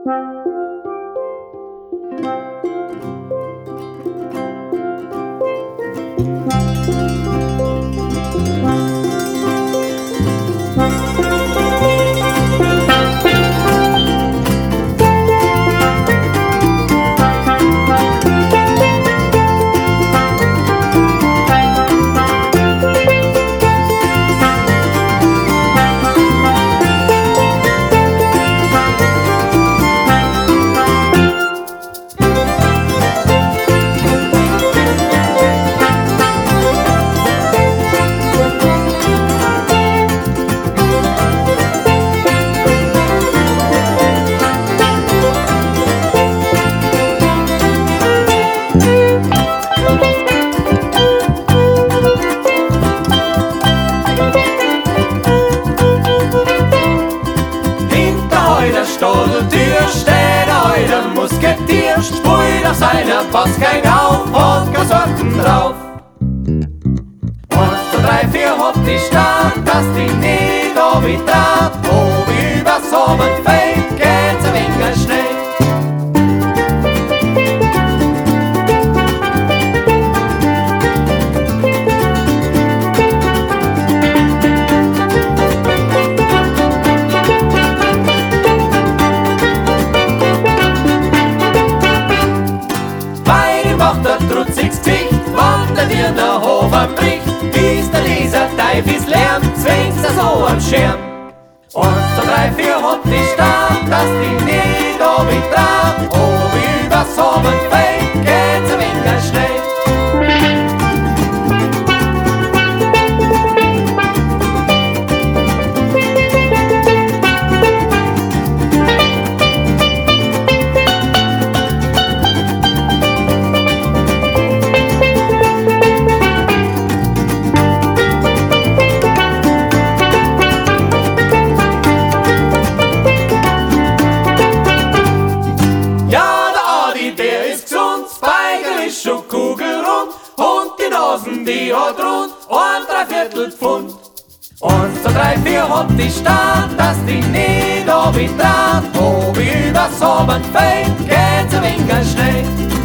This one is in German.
Stoltür steht heute Musketier, sprüht auf seiner Postgang auf, Wodka-Sorten drauf. 1, 2, 3, 4, hopp die Stadt, dass die nicht obitrat, ob über Sommer fällt, geht's ein wenig schnell. Trutziges Gesicht, wandert ihr der Hof am Bricht, ist der Leser Teufels Lärm, zwingt's er so am Schirm. 1, 2, 3, 4, hopp die Stadt, dass die nicht obitrat, ob über Sommer fällt, geht's ein wenig schnell. Schon kugelrund und die Nasen, die hat rund 1/3 Pfund. 1, 2, 3, 4 hat die Stadt, dass die nicht obitrat, ob über Sommer fällt, geht's ein wenig schnell.